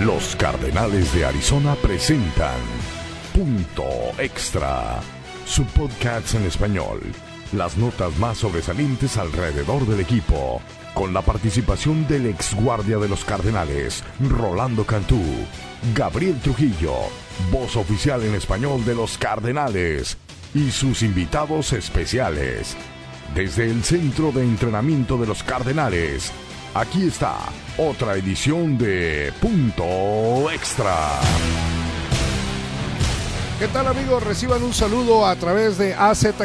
Los Cardenales de Arizona presentan Punto Extra, su podcast en español. Las notas más sobresalientes alrededor del equipo, con la participación del exguardia de los Cardenales, Rolando Cantú, Gabriel Trujillo, voz oficial en español de los Cardenales, y sus invitados especiales. Desde el centro de entrenamiento de los Cardenales, aquí está otra edición de Punto Extra. ¿Qué tal, amigos? Reciban un saludo a través de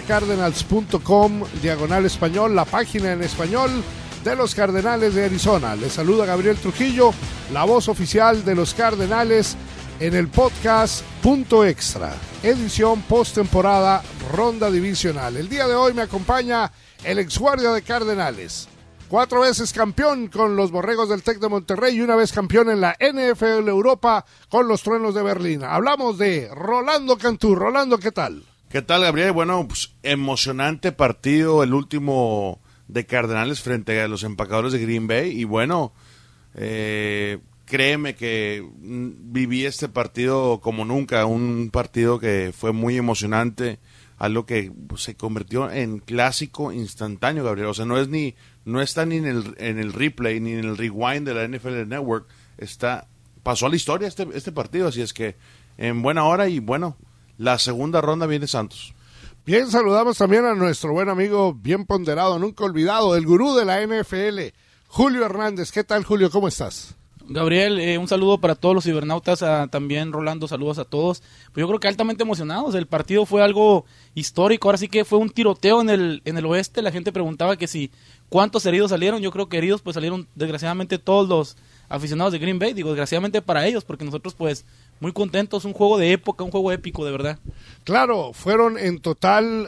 azcardinals.com/español, la página en español de los Cardenales de Arizona. Les saluda Gabriel Trujillo, la voz oficial de los Cardenales, en el podcast Punto Extra, edición postemporada, ronda divisional. El día de hoy me acompaña el exguardia de Cardenales, 4 veces campeón con los Borregos del Tec de Monterrey y una vez campeón en la NFL Europa con los Truenos de Berlín. Hablamos de Rolando Cantú. Rolando, ¿qué tal? ¿Qué tal, Gabriel? Bueno, pues emocionante partido, el último de Cardenales frente a los Empacadores de Green Bay. Y bueno, créeme que viví este partido como nunca, un partido que fue muy emocionante, algo que se convirtió en clásico instantáneo, Gabriel. O sea, no está ni en el replay ni en el rewind de la NFL Network. Pasó a la historia este partido, así es que en buena hora. Y bueno, la segunda ronda viene Santos. Bien, saludamos también a nuestro buen amigo, bien ponderado, nunca olvidado, el gurú de la NFL, Julio Hernández. ¿Qué tal, Julio? ¿Cómo estás? Gabriel, un saludo para todos los cibernautas, también Rolando, saludos a todos. Pues yo creo que altamente emocionados, el partido fue algo histórico, ahora sí que fue un tiroteo en el oeste. La gente preguntaba que si cuántos heridos salieron. Yo creo que heridos pues salieron desgraciadamente todos los aficionados de Green Bay, digo desgraciadamente para ellos, porque nosotros pues muy contentos, un juego de época, un juego épico de verdad. Claro, fueron en total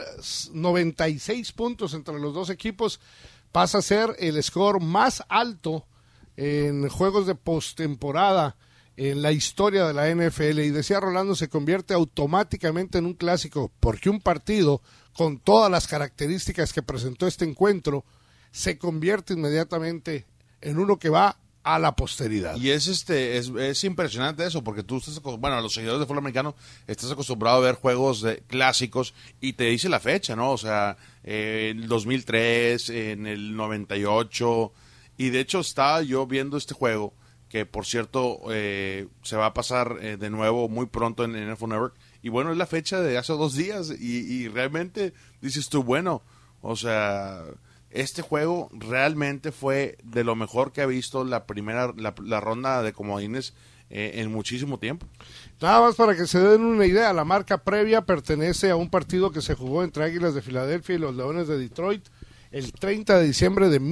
96 puntos entre los dos equipos, pasa a ser el score más alto en juegos de postemporada en la historia de la NFL, y decía Rolando, se convierte automáticamente en un clásico, porque un partido con todas las características que presentó este encuentro se convierte inmediatamente en uno que va a la posteridad. Y es impresionante eso, porque tú estás, bueno, los seguidores de fútbol americano estás acostumbrado a ver juegos clásicos y te dice la fecha, ¿no? O sea, en el 2003, en el 98. Y de hecho estaba yo viendo este juego, que por cierto se va a pasar de nuevo muy pronto en NFL Network. Y bueno, es la fecha de hace 2 días y realmente dices tú, bueno, o sea, este juego realmente fue de lo mejor que ha visto la ronda de comodines en muchísimo tiempo. Nada más para que se den una idea, la marca previa pertenece a un partido que se jugó entre Águilas de Filadelfia y los Leones de Detroit el 30 de diciembre de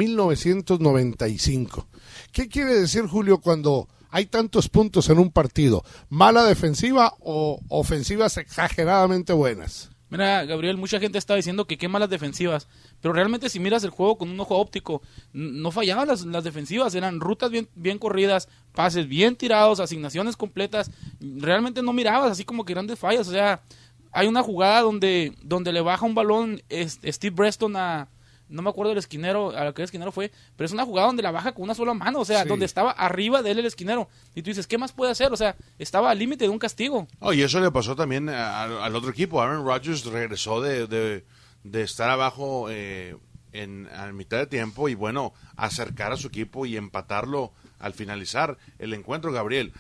1995. ¿Qué quiere decir, Julio, cuando hay tantos puntos en un partido? ¿Mala defensiva o ofensivas exageradamente buenas? Mira, Gabriel, mucha gente está diciendo que qué malas defensivas, pero realmente si miras el juego con un ojo óptico, no fallaban las defensivas, eran rutas bien corridas, pases bien tirados, asignaciones completas, realmente no mirabas así como que grandes fallas. O sea, hay una jugada donde le baja un balón Steve Breston no me acuerdo del esquinero, a lo que el esquinero fue, pero es una jugada donde la baja con una sola mano, o sea, sí, donde estaba arriba de él el esquinero, y tú dices, ¿qué más puede hacer? O sea, estaba al límite de un castigo. Y eso le pasó también al otro equipo. Aaron Rodgers regresó de estar abajo a mitad de tiempo y bueno, acercar a su equipo y empatarlo al finalizar el encuentro, Gabriel.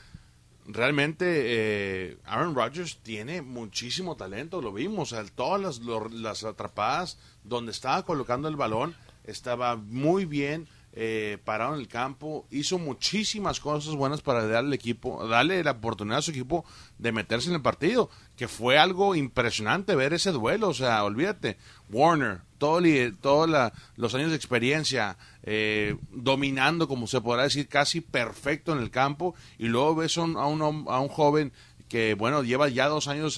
Realmente Aaron Rodgers tiene muchísimo talento, lo vimos, o sea, todas las atrapadas donde estaba colocando el balón, estaba muy bien parado en el campo, hizo muchísimas cosas buenas para darle la oportunidad a su equipo de meterse en el partido, que fue algo impresionante ver ese duelo. O sea, olvídate, Warner, todos los años de experiencia, dominando, como se podrá decir, casi perfecto en el campo, y luego ves a un joven que, bueno, lleva ya 2 años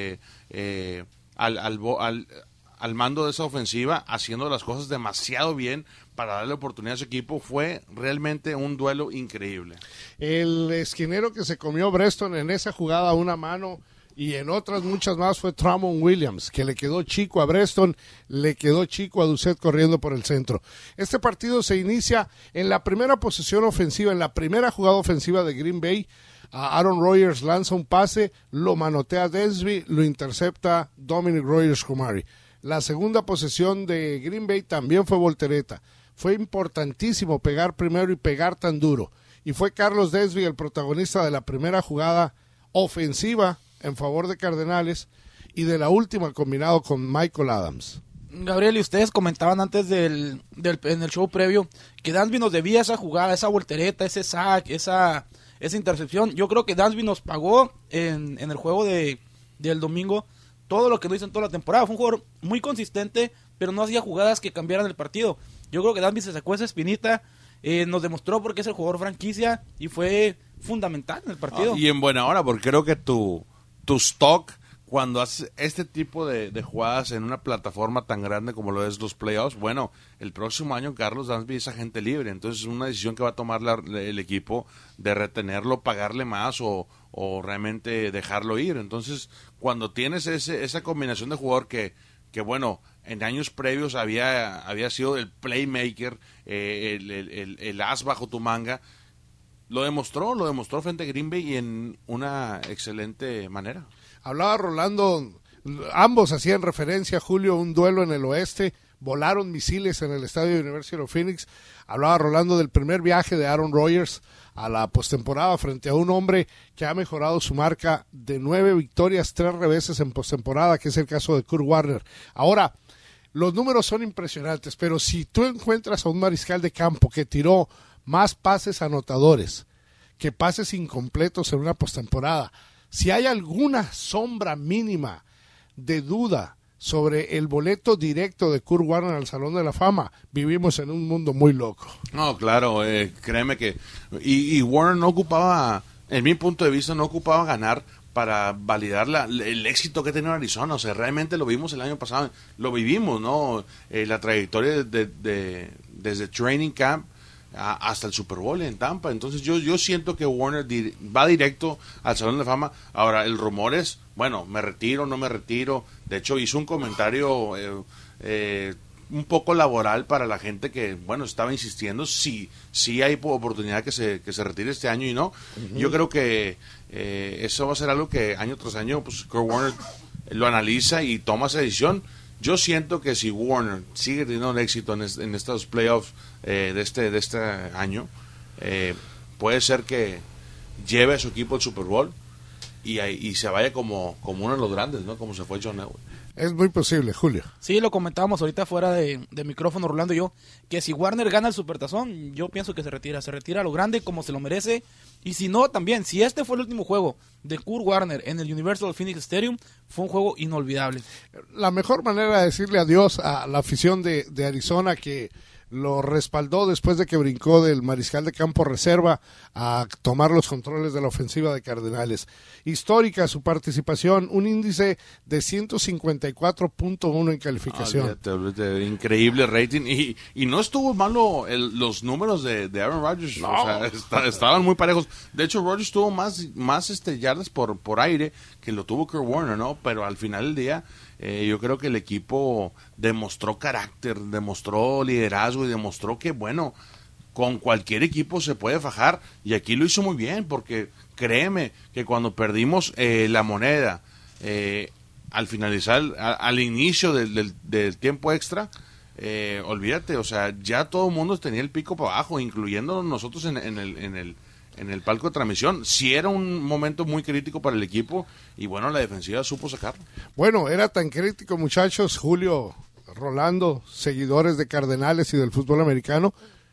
al mando de esa ofensiva, haciendo las cosas demasiado bien para darle oportunidad a su equipo. Fue realmente un duelo increíble. El esquinero que se comió Breston en esa jugada a una mano y en otras muchas más fue Tramon Williams, que le quedó chico a Breston, le quedó chico a Doucet corriendo por el centro. Este partido se inicia en la primera posesión ofensiva, en la primera jugada ofensiva de Green Bay. Aaron Rodgers lanza un pase, lo manotea Dansby, lo intercepta Dominic Rodgers-Cromartie. La segunda posesión de Green Bay también fue voltereta. Fue importantísimo pegar primero y pegar tan duro. Y fue Carlos Dansby el protagonista de la primera jugada ofensiva en favor de Cardenales y de la última combinado con Michael Adams. Gabriel, y ustedes comentaban antes en el show previo que Dansby nos debía esa jugada, esa voltereta, ese sack, esa intercepción. Yo creo que Dansby nos pagó en el juego del domingo todo lo que no hizo en toda la temporada. Fue un jugador muy consistente, pero no hacía jugadas que cambiaran el partido. Yo creo que Dansby se sacó esa espinita, nos demostró por qué es el jugador franquicia y fue fundamental en el partido. Y en buena hora, porque creo que tu stock, cuando haces este tipo de jugadas en una plataforma tan grande como lo es los playoffs, bueno, el próximo año Carlos Dansby es agente libre, entonces es una decisión que va a tomar el equipo de retenerlo, pagarle más o realmente dejarlo ir. Entonces, cuando tienes esa combinación de jugador que bueno, en años previos había sido el playmaker, el as bajo tu manga, lo demostró frente a Green Bay y en una excelente manera. Hablaba Rolando, ambos hacían referencia, Julio, un duelo en el oeste, volaron misiles en el estadio University of Phoenix. Hablaba Rolando del primer viaje de Aaron Rodgers a la postemporada frente a un hombre que ha mejorado su marca de 9 victorias, 3 reveses en postemporada, que es el caso de Kurt Warner. Ahora, los números son impresionantes, pero si tú encuentras a un mariscal de campo que tiró más pases anotadores que pases incompletos en una postemporada, si hay alguna sombra mínima de duda sobre el boleto directo de Kurt Warner al Salón de la Fama, vivimos en un mundo muy loco. No, claro, créeme que... Y Warner no ocupaba, en mi punto de vista, no ocupaba ganar para validar el éxito que ha tenido Arizona. O sea, realmente lo vimos el año pasado, lo vivimos, ¿no? La trayectoria desde training camp hasta el Super Bowl en Tampa. Entonces yo siento que Warner va directo al Salón de la Fama. Ahora, el rumor es, bueno, me retiro, no me retiro. De hecho, hizo un comentario un poco laboral para la gente que, bueno, estaba insistiendo si hay oportunidad que se retire este año y no. Uh-huh. Yo creo que eso va a ser algo que año tras año, pues Kurt Warner lo analiza y toma esa decisión. Yo siento que si Warner sigue teniendo un éxito en estos playoffs de este año, puede ser que lleve a su equipo al Super Bowl y se vaya como uno de los grandes, ¿no? Como se fue John Elway. Es muy posible, Julio. Sí, lo comentábamos ahorita fuera de micrófono, Rolando y yo, que si Warner gana el Supertazón, yo pienso que se retira a lo grande como se lo merece. Y si no, también, si este fue el último juego de Kurt Warner en el Universal Phoenix Stadium, fue un juego inolvidable. La mejor manera de decirle adiós a la afición de Arizona, que lo respaldó después de que brincó del mariscal de campo reserva a tomar los controles de la ofensiva de Cardenales. Histórica su participación, un índice de 154.1 en calificación. Increíble rating y no estuvo malo los números de Aaron Rodgers. No. O sea, estaban muy parejos. De hecho, Rodgers tuvo más yardas por aire que lo tuvo Kurt Warner, ¿no? Pero al final del día yo creo que el equipo demostró carácter, demostró liderazgo y demostró que, bueno, con cualquier equipo se puede fajar, y aquí lo hizo muy bien, porque créeme que cuando perdimos la moneda al finalizar, al inicio del tiempo extra, olvídate, o sea, ya todo el mundo tenía el pico para abajo, incluyendo nosotros en el palco de transmisión. Sí era un momento muy crítico para el equipo y bueno, la defensiva supo sacarlo. Bueno, era tan crítico, muchachos, Julio, Rolando, seguidores de Cardenales y del fútbol americano,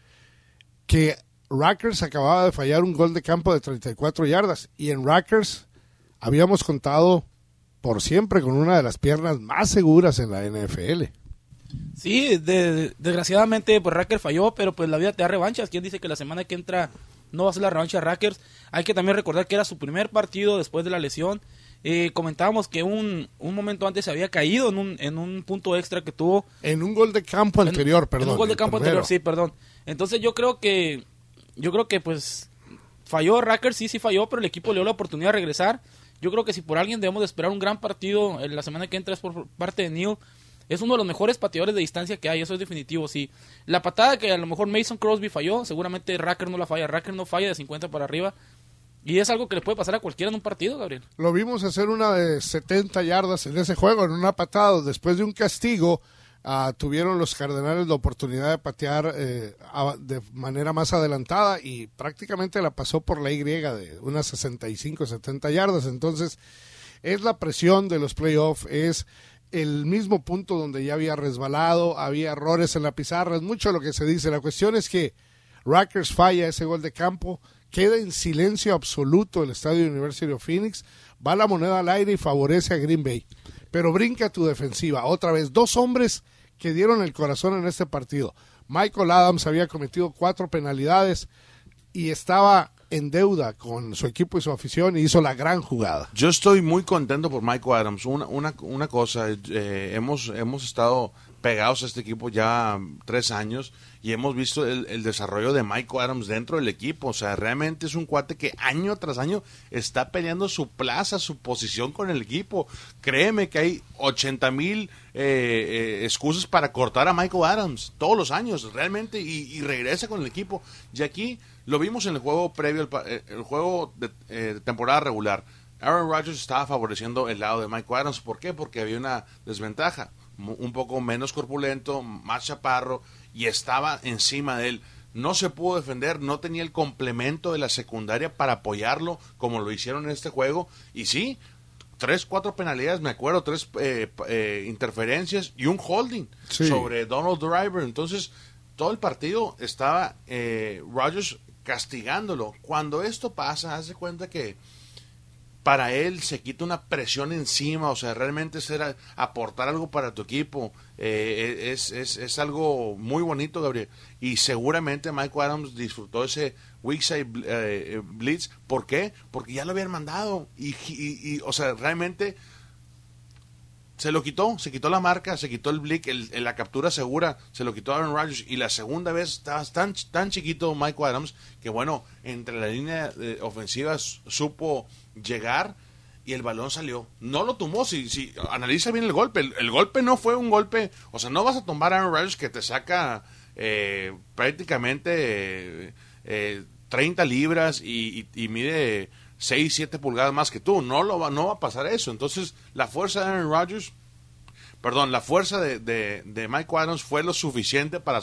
que Rutgers acababa de fallar un gol de campo de 34 yardas y en Rutgers habíamos contado por siempre con una de las piernas más seguras en la NFL. Sí, desgraciadamente pues Rutgers falló, pero pues la vida te da revanchas. ¿Quién dice que la semana que entra no va a ser la revancha de Rutgers? Hay que también recordar que era su primer partido después de la lesión. Comentábamos que un momento antes se había caído en un punto extra que tuvo. En un gol de campo anterior, perdón. En un gol de campo anterior, sí, perdón. Entonces yo creo que pues falló Rutgers, sí falló, pero el equipo le dio la oportunidad de regresar. Yo creo que si por alguien debemos de esperar un gran partido en la semana que entra es por parte de Neal. Es uno de los mejores pateadores de distancia que hay, eso es definitivo. Sí, la patada que a lo mejor Mason Crosby falló, seguramente Racker no la falla. Racker no falla de 50 para arriba. Y es algo que le puede pasar a cualquiera en un partido, Gabriel. Lo vimos hacer una de 70 yardas en ese juego, en una patada. Después de un castigo, tuvieron los Cardenales la oportunidad de patear de manera más adelantada y prácticamente la pasó por la Y de unas 65, 70 yardas. Entonces, es la presión de los playoffs, es el mismo punto donde ya había resbalado, había errores en la pizarra, es mucho lo que se dice. La cuestión es que Rutgers falla ese gol de campo, queda en silencio absoluto el estadio University of Phoenix, va la moneda al aire y favorece a Green Bay. Pero brinca tu defensiva. Otra vez, 2 hombres que dieron el corazón en este partido. Michael Adams había cometido 4 penalidades y estaba en deuda con su equipo y su afición y hizo la gran jugada. Yo estoy muy contento por Michael Adams. Una cosa, hemos estado pegados a este equipo ya 3 años y hemos visto el desarrollo de Michael Adams dentro del equipo. O sea, realmente es un cuate que año tras año está peleando su plaza, su posición con el equipo. Créeme que hay 80,000 excusas para cortar a Michael Adams todos los años, realmente, y regresa con el equipo. Y aquí lo vimos en el juego previo, el juego de temporada regular. Aaron Rodgers estaba favoreciendo el lado de Michael Adams. ¿Por qué? Porque había una desventaja. Un poco menos corpulento, más chaparro, y estaba encima de él. No se pudo defender, no tenía el complemento de la secundaria para apoyarlo como lo hicieron en este juego. Y sí, 3, 4 penalidades, me acuerdo, 3 interferencias y un holding sobre Donald Driver. Entonces, todo el partido estaba Rodgers castigándolo. Cuando esto pasa, haz de cuenta que para él se quita una presión encima, o sea, realmente ser aportar algo para tu equipo, es algo muy bonito, Gabriel, y seguramente Michael Adams disfrutó ese weak side blitz. ¿Por qué? Porque ya lo habían mandado, y o sea, realmente se quitó la marca, se quitó el blick, la captura segura, se lo quitó Aaron Rodgers, y la segunda vez estaba tan chiquito Michael Adams, que bueno, entre la línea ofensiva supo llegar, y el balón salió. No lo tumbó, si analiza bien el golpe, el golpe no fue un golpe, o sea, no vas a tumbar a Aaron Rodgers que te saca prácticamente 30 libras y mide 6, 7 pulgadas más que tú. No va a pasar eso. Entonces, la fuerza de Aaron Rodgers, la fuerza de Michael Adams fue lo suficiente para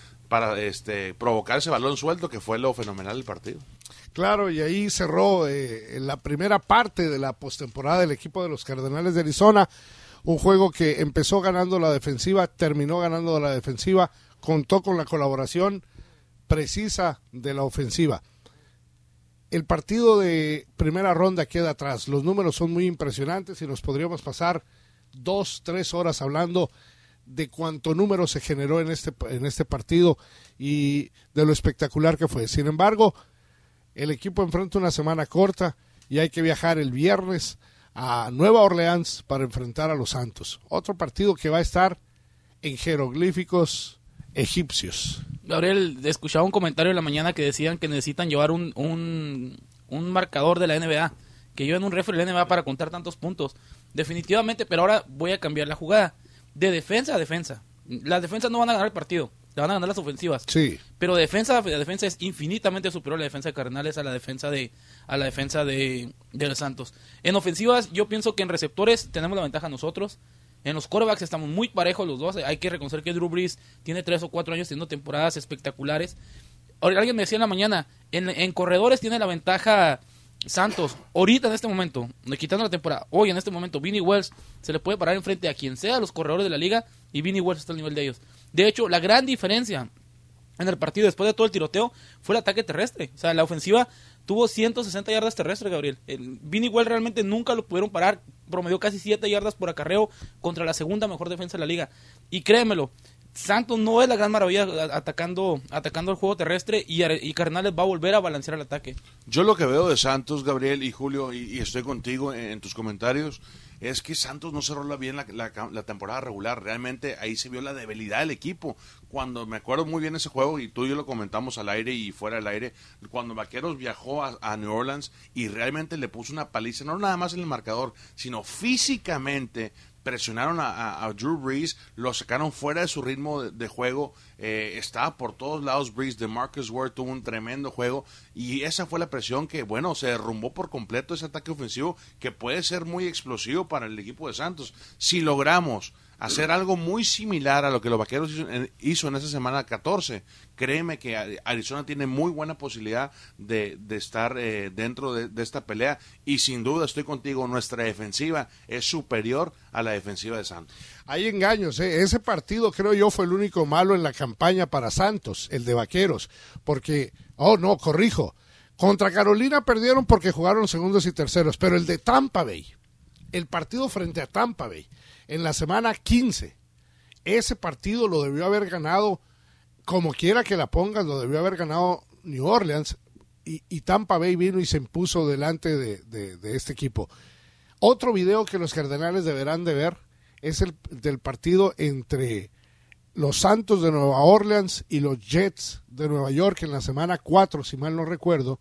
provocar ese balón suelto, que fue lo fenomenal del partido. Claro, y ahí cerró la primera parte de la postemporada del equipo de los Cardenales de Arizona. Un juego que empezó ganando la defensiva, terminó ganando la defensiva, contó con la colaboración precisa de la ofensiva. El partido de primera ronda queda atrás. Los números son muy impresionantes y nos podríamos pasar 2, 3 horas hablando de cuánto número se generó en este partido y de lo espectacular que fue. Sin embargo, el equipo enfrenta una semana corta y hay que viajar el viernes a Nueva Orleans para enfrentar a los Santos. Otro partido que va a estar en jeroglíficos egipcios. Gabriel, escuchaba un comentario en la mañana que decían que necesitan llevar un marcador de la NBA, que lleven un referee de la NBA para contar tantos puntos. Definitivamente, pero ahora voy a cambiar la jugada. De defensa a defensa. Las defensas no van a ganar el partido, le van a ganar las ofensivas. Sí. Pero defensa es infinitamente superior a la defensa de Cardenales a la defensa de los Santos. En ofensivas, yo pienso que en receptores tenemos la ventaja nosotros. En los quarterbacks estamos muy parejos los dos. Hay que reconocer que Drew Brees tiene 3 o 4 años teniendo temporadas espectaculares. Alguien me decía en la mañana, en corredores tiene la ventaja Santos. Ahorita en este momento, quitando la temporada, hoy en este momento, Vinny Wells se le puede parar enfrente a quien sea de los corredores de la liga y Vinny Wells está al nivel de ellos. De hecho, la gran diferencia en el partido después de todo el tiroteo fue el ataque terrestre. O sea, la ofensiva tuvo 160 yardas terrestres, Gabriel. Vinny Wells realmente nunca lo pudieron parar. Promedió casi 7 yardas por acarreo contra la segunda mejor defensa de la liga. Y créemelo, Santos no es la gran maravilla atacando el juego terrestre y Cardenales va a volver a balancear el ataque. Yo lo que veo de Santos, Gabriel y Julio, y estoy contigo en tus comentarios, es que Santos no cerró bien la temporada regular. Realmente ahí se vio la debilidad del equipo. Cuando me acuerdo muy bien ese juego, y tú y yo lo comentamos al aire y fuera del aire, cuando Vaqueros viajó a New Orleans y realmente le puso una paliza, no nada más en el marcador, sino físicamente. Presionaron a Drew Brees, lo sacaron fuera de su ritmo de juego, estaba por todos lados Brees. DeMarcus Ware tuvo un tremendo juego y esa fue la presión que, bueno, se derrumbó por completo ese ataque ofensivo que puede ser muy explosivo para el equipo de Santos. Si logramos hacer algo muy similar a lo que los Vaqueros hizo en esa semana 14, créeme que Arizona tiene muy buena posibilidad de estar dentro de esta pelea, y sin duda estoy contigo, nuestra defensiva es superior a la defensiva de Santos. Hay engaños, ese partido creo yo fue el único malo en la campaña para Santos, el de Vaqueros, porque, contra Carolina perdieron porque jugaron segundos y terceros, pero el de Tampa Bay, el partido frente a Tampa Bay, en la semana 15, ese partido lo debió haber ganado, como quiera que la pongas, lo debió haber ganado New Orleans, y Tampa Bay vino y se impuso delante de este equipo. Otro video que los Cardenales deberán de ver es el del partido entre los Santos de Nueva Orleans y los Jets de Nueva York en la semana 4, si mal no recuerdo.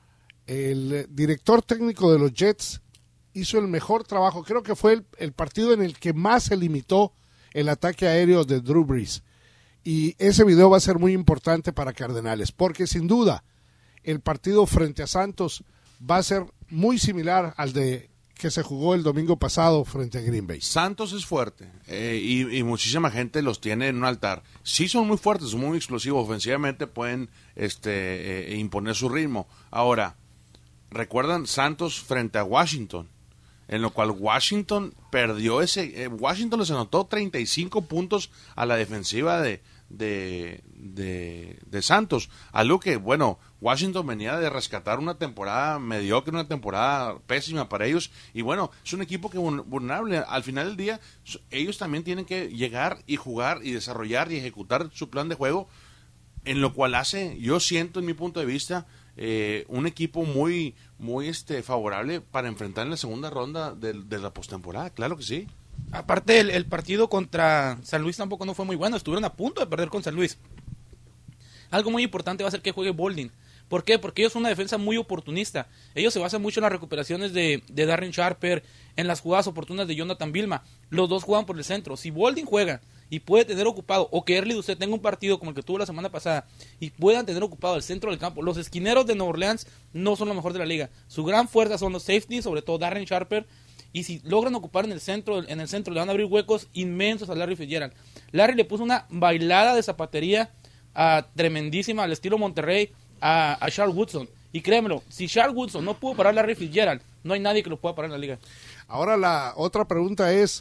El director técnico de los Jets hizo el mejor trabajo, creo que fue el partido en el que más se limitó el ataque aéreo de Drew Brees, y ese video va a ser muy importante para Cardenales, porque sin duda el partido frente a Santos va a ser muy similar al de que se jugó el domingo pasado frente a Green Bay. Santos es fuerte y muchísima gente los tiene en un altar. Sí son muy fuertes, son muy explosivos, ofensivamente pueden imponer su ritmo. Ahora, recuerdan Santos frente a Washington, en lo cual Washington perdió Washington les anotó 35 puntos a la defensiva de Santos, algo que, bueno, Washington venía de rescatar una temporada mediocre, una temporada pésima para ellos, y bueno, es un equipo que vulnerable. Al final del día, ellos también tienen que llegar y jugar y desarrollar y ejecutar su plan de juego, en lo cual hace, yo siento en mi punto de vista, un equipo muy favorable para enfrentar en la segunda ronda de la postemporada. Claro que sí. Aparte, el partido contra San Luis tampoco no fue muy bueno. Estuvieron a punto de perder con San Luis. Algo muy importante va a ser que juegue Boldin. ¿Por qué? Porque ellos son una defensa muy oportunista. Ellos se basan mucho en las recuperaciones de Darren Sharper, en las jugadas oportunas de Jonathan Vilma. Los dos juegan por el centro. Si Boldin juega y puede tener ocupado, o que Early Doucet tenga un partido como el que tuvo la semana pasada y puedan tener ocupado el centro del campo, los esquineros de Nueva Orleans no son lo mejor de la liga. Su gran fuerza son los safeties, sobre todo Darren Sharper, y si logran ocupar en el centro le van a abrir huecos inmensos a Larry Fitzgerald. Larry le puso una bailada de zapatería tremendísima al estilo Monterrey a Charles Woodson, y créemelo, si Charles Woodson no pudo parar a Larry Fitzgerald, no hay nadie que lo pueda parar en la liga. Ahora la otra pregunta es,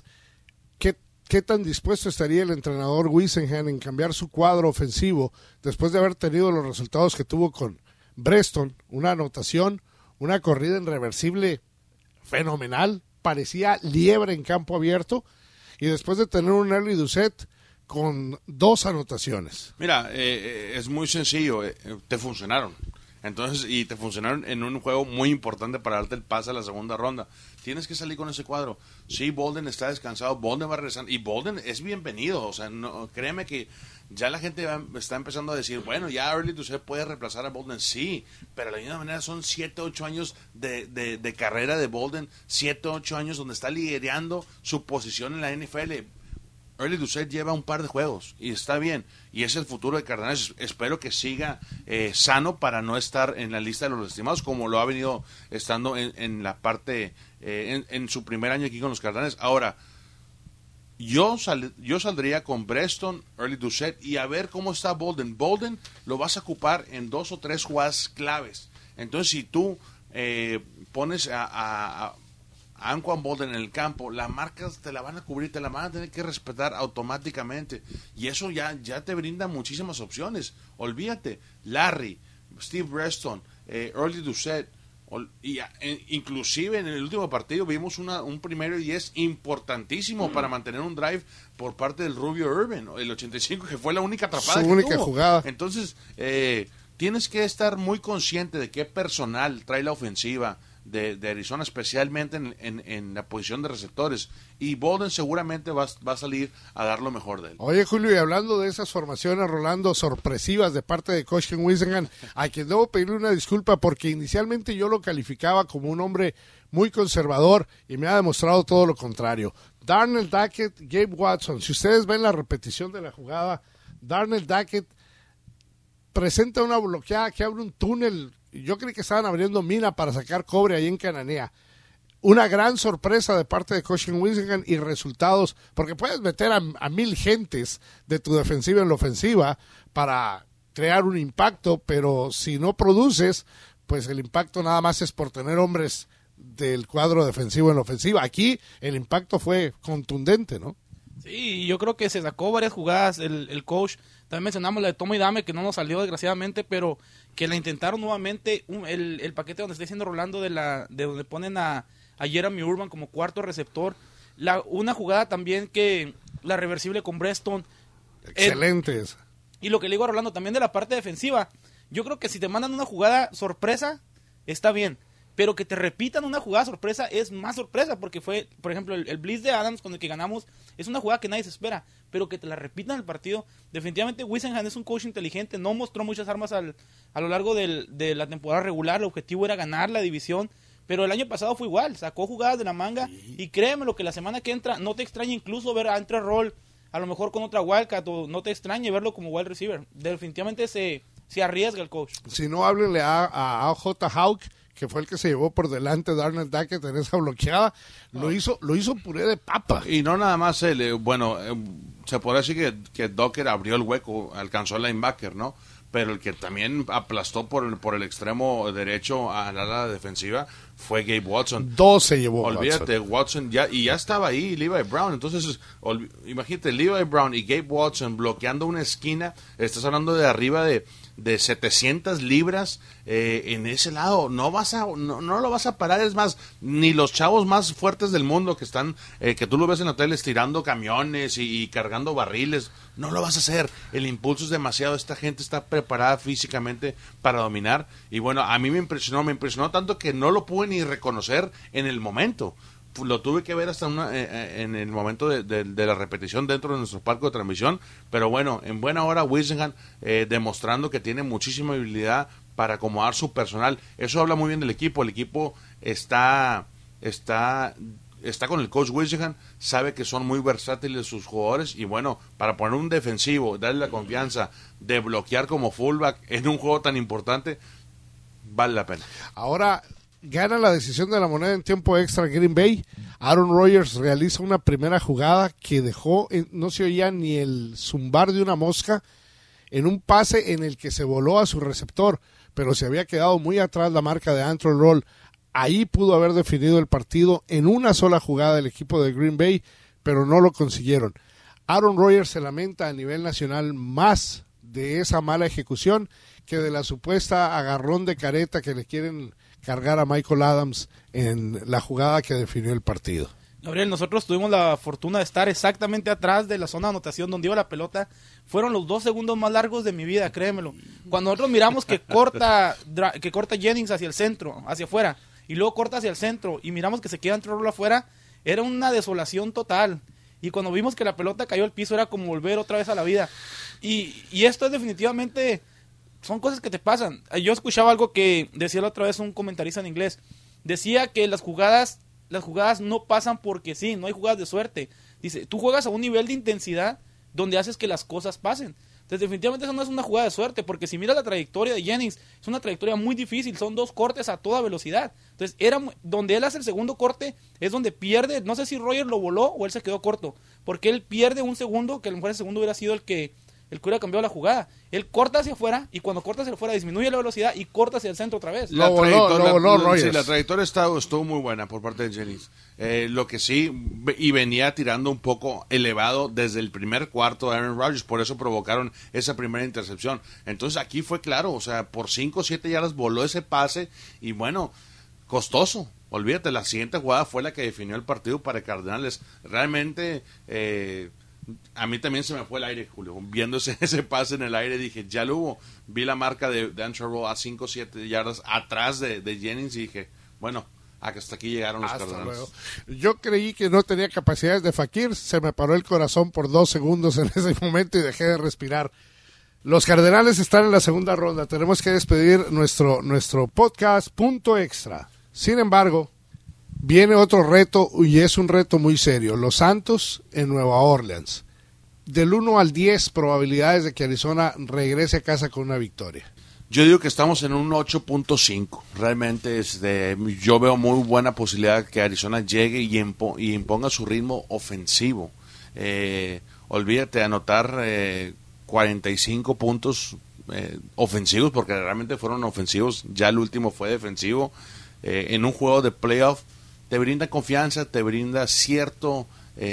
¿qué tan dispuesto estaría el entrenador Whisenhan en cambiar su cuadro ofensivo después de haber tenido los resultados que tuvo con Breston? Una anotación, una corrida irreversible fenomenal, parecía liebre en campo abierto, y después de tener un Early Doucet con 2 anotaciones. Mira, es muy sencillo, te funcionaron. Entonces, y te funcionaron en un juego muy importante para darte el pase a la segunda ronda. Tienes que salir con ese cuadro. Sí, Bolden está descansado, Bolden va regresando, y Bolden es bienvenido. O sea, no, créeme que ya la gente está empezando a decir, bueno, ya Early Doucet puede reemplazar a Bolden. Sí, pero de la misma manera son 7-8 años de carrera de Bolden, 7-8 años donde está liderando su posición en la NFL. Early Doucet lleva un par de juegos y está bien, y es el futuro de Cardenales. Espero que siga sano para no estar en la lista de los lastimados, como lo ha venido estando en la parte en su primer año aquí con los Cardenales. Ahora, yo saldría con Breston, Early Doucet, y a ver cómo está Bolden. Bolden lo vas a ocupar en 2 o 3 jugadas claves. Entonces, si tú pones a Anquan Bolden en el campo, las marcas te la van a cubrir, te la van a tener que respetar automáticamente, y eso ya te brinda muchísimas opciones. Olvídate, Larry, Steve Breston, Early Doucet, Inclusive en el último partido vimos un 1st y 10 importantísimo para mantener un drive por parte del Rubio Irvin, el 85, que fue la única atrapada su que única tuvo. jugada. Entonces, tienes que estar muy consciente de qué personal trae la ofensiva de Arizona, especialmente en la posición de receptores, y Bolden seguramente va a salir a dar lo mejor de él. Oye, Julio, y hablando de esas formaciones, Rolando, sorpresivas de parte de coach Ken Whisenhunt, a quien debo pedirle una disculpa porque inicialmente yo lo calificaba como un hombre muy conservador y me ha demostrado todo lo contrario. Darnell Dackett, Gabe Watson, si ustedes ven la repetición de la jugada, Darnell Dackett presenta una bloqueada que abre un túnel. Yo creí que estaban abriendo mina para sacar cobre ahí en Cananea. Una gran sorpresa de parte de coach Whisenhunt y resultados, porque puedes meter a 1000 gentes de tu defensiva en la ofensiva para crear un impacto, pero si no produces, pues el impacto nada más es por tener hombres del cuadro defensivo en la ofensiva. Aquí el impacto fue contundente, ¿no? Sí, yo creo que se sacó varias jugadas el coach. También mencionamos la de Toma y Dame, que no nos salió desgraciadamente, pero que la intentaron nuevamente. El paquete donde está diciendo Rolando de donde ponen a Jeremy Urban como cuarto receptor. Una jugada también que la reversible con Breston. Excelentes. Y lo que le digo a Rolando también de la parte defensiva. Yo creo que si te mandan una jugada sorpresa, está bien. Pero que te repitan una jugada sorpresa es más sorpresa, porque fue, por ejemplo, el blitz de Adams con el que ganamos, es una jugada que nadie se espera, pero que te la repitan en el partido. Definitivamente Whisenhunt es un coach inteligente, no mostró muchas armas a lo largo de la temporada regular, el objetivo era ganar la división, pero el año pasado fue igual, sacó jugadas de la manga, y créeme lo que la semana que entra, no te extraña incluso ver a Entre Roll, a lo mejor con otra Wildcat, o no te extrañe verlo como wide receiver. Definitivamente se arriesga el coach. Si no, háblenle a J. Hawk, que fue el que se llevó por delante Darnell Dackett en esa bloqueada, lo hizo puré de papa. Y no nada más él, se podría decir que Docker abrió el hueco, alcanzó el linebacker, ¿no? Pero el que también aplastó por el extremo derecho a la ala defensiva fue Gabe Watson. 2 se llevó Olvídate, Watson ya estaba ahí, Levi Brown. Entonces, imagínate, Levi Brown y Gabe Watson bloqueando una esquina. Estás hablando de arriba de 700 libras en ese lado. No lo vas a parar. Es más, ni los chavos más fuertes del mundo que están, que tú lo ves en la tele estirando camiones y cargando barriles, no lo vas a hacer. El impulso es demasiado. Esta gente está preparada físicamente para dominar. Y bueno, a mí me impresionó tanto que no lo pude ni reconocer en el momento. Lo tuve que ver hasta en el momento de la repetición dentro de nuestro palco de transmisión, pero bueno, en buena hora Whisenhunt demostrando que tiene muchísima habilidad para acomodar su personal. Eso habla muy bien del equipo. El equipo está con el coach Whisenhunt, sabe que son muy versátiles sus jugadores, y bueno, para poner un defensivo, darle la confianza de bloquear como fullback en un juego tan importante, vale la pena. Ahora gana la decisión de la moneda en tiempo extra Green Bay. Aaron Rodgers realiza una primera jugada que dejó, no se oía ni el zumbar de una mosca, en un pase en el que se voló a su receptor, pero se había quedado muy atrás la marca de Anthony Roll. Ahí pudo haber definido el partido en una sola jugada del equipo de Green Bay, pero no lo consiguieron. Aaron Rodgers se lamenta a nivel nacional más de esa mala ejecución que de la supuesta agarrón de careta que le quieren cargar a Michael Adams en la jugada que definió el partido. Gabriel, nosotros tuvimos la fortuna de estar exactamente atrás de la zona de anotación donde iba la pelota. Fueron los 2 segundos más largos de mi vida, créemelo. Cuando nosotros miramos que corta Jennings hacia el centro, hacia afuera, y luego corta hacia el centro, y miramos que se queda entre Roll afuera, era una desolación total. Y cuando vimos que la pelota cayó al piso, era como volver otra vez a la vida. Y esto es definitivamente, son cosas que te pasan. Yo escuchaba algo que decía la otra vez un comentarista en inglés. Decía que las jugadas no pasan porque sí, no hay jugadas de suerte. Dice, tú juegas a un nivel de intensidad donde haces que las cosas pasen. Entonces definitivamente eso no es una jugada de suerte, porque si miras la trayectoria de Jennings, es una trayectoria muy difícil, son 2 cortes a toda velocidad. Entonces donde él hace el segundo corte es donde pierde, no sé si Rodgers lo voló o él se quedó corto, porque él pierde un segundo, que a lo mejor el segundo hubiera sido el que hubiera cambiado la jugada. Él corta hacia afuera, y cuando corta hacia afuera disminuye la velocidad y corta hacia el centro otra vez. Lo voló Rodgers. Sí, la trayectoria estuvo muy buena por parte de Jennings. Lo que sí, y venía tirando un poco elevado desde el primer cuarto de Aaron Rodgers, por eso provocaron esa primera intercepción. Entonces aquí fue claro, o sea, por 5 o 7 yardas voló ese pase, y bueno, costoso. Olvídate, la siguiente jugada fue la que definió el partido para Cardenales. Realmente, a mí también se me fue el aire, Julio. Viendo ese pase en el aire, dije, ya lo hubo. Vi la marca de Andrew Rowe a 5 o 7 yardas atrás de Jennings y dije, bueno, hasta aquí llegaron los Cardenales. Luego. Yo creí que no tenía capacidades de Fakir, se me paró el corazón por 2 segundos en ese momento y dejé de respirar. Los Cardenales están en la segunda ronda. Tenemos que despedir nuestro podcast punto extra. Sin embargo, viene otro reto y es un reto muy serio. Los Santos en Nueva Orleans. Del 1 al 10 probabilidades de que Arizona regrese a casa con una victoria. Yo digo que estamos en un 8.5. Realmente yo veo muy buena posibilidad que Arizona llegue y imponga su ritmo ofensivo. Olvídate de anotar 45 puntos ofensivos, porque realmente fueron ofensivos. Ya el último fue defensivo. En un juego de playoff te brinda confianza, te brinda cierto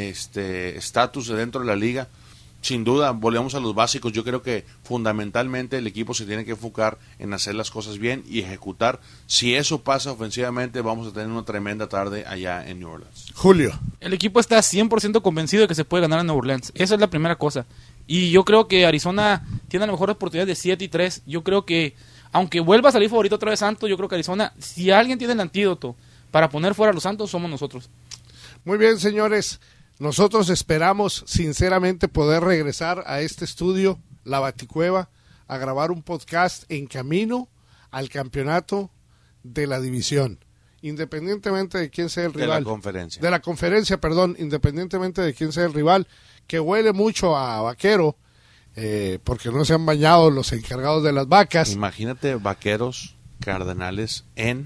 estatus dentro de la liga. Sin duda, volvemos a los básicos. Yo creo que fundamentalmente el equipo se tiene que enfocar en hacer las cosas bien y ejecutar. Si eso pasa ofensivamente, vamos a tener una tremenda tarde allá en New Orleans. Julio. El equipo está 100% convencido de que se puede ganar en Nueva Orleans. Esa es la primera cosa. Y yo creo que Arizona tiene la mejor oportunidad de 7-3. Yo creo que, aunque vuelva a salir favorito otra vez Santos, yo creo que Arizona, si alguien tiene el antídoto para poner fuera a los Santos, somos nosotros. Muy bien, señores. Nosotros esperamos sinceramente poder regresar a este estudio, La Baticueva, a grabar un podcast en camino al campeonato de la división, independientemente de quién sea el rival. De la conferencia, independientemente de quién sea el rival, que huele mucho a vaquero, porque no se han bañado los encargados de las vacas. Imagínate Vaqueros Cardenales en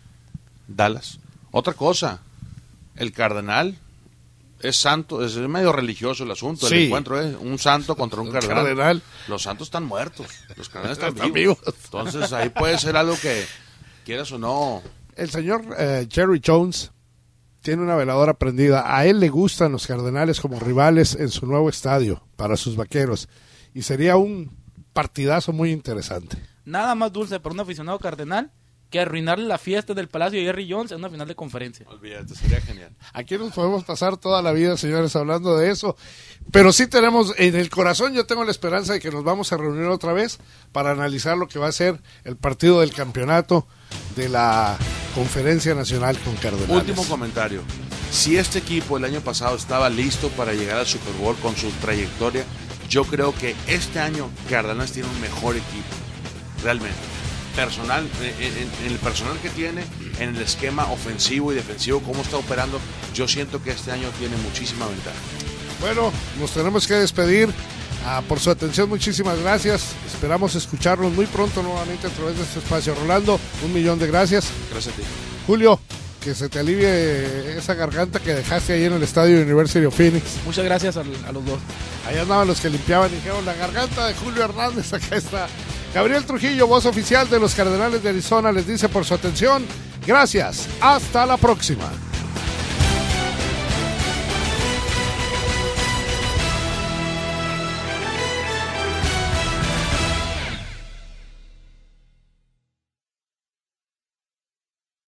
Dallas. Otra cosa, el Cardenal es santo, es medio religioso el asunto. Sí. El encuentro es un santo contra un cardenal. Los santos están muertos, los cardenales están vivos. Entonces ahí puede ser algo que, quieras o no. El señor Jerry Jones tiene una veladora prendida. A él le gustan los Cardenales como rivales en su nuevo estadio para sus vaqueros. Y sería un partidazo muy interesante. Nada más dulce para un aficionado cardenal que arruinarle la fiesta del Palacio de Jerry Jones en una final de conferencia. Olvídate, sería genial. Aquí nos podemos pasar toda la vida, señores, hablando de eso. Pero sí tenemos, en el corazón yo tengo la esperanza de que nos vamos a reunir otra vez para analizar lo que va a ser el partido del campeonato de la Conferencia Nacional con Cardenales. Último comentario. Si este equipo el año pasado estaba listo para llegar al Super Bowl con su trayectoria, yo creo que este año Cardenales tiene un mejor equipo. Realmente. Personal, en el personal que tiene, en el esquema ofensivo y defensivo, cómo está operando, yo siento que este año tiene muchísima ventaja. Bueno, nos tenemos que despedir. Por su atención, muchísimas gracias. Esperamos escucharlos muy pronto nuevamente a través de este espacio. Rolando, 1,000,000 de gracias. Gracias a ti. Julio, que se te alivie esa garganta que dejaste ahí en el estadio University of Phoenix. Muchas gracias a los dos. Allá andaban los que limpiaban y dijeron, la garganta de Julio Hernández, acá está. Gabriel Trujillo, voz oficial de los Cardenales de Arizona, les dice por su atención, gracias, hasta la próxima.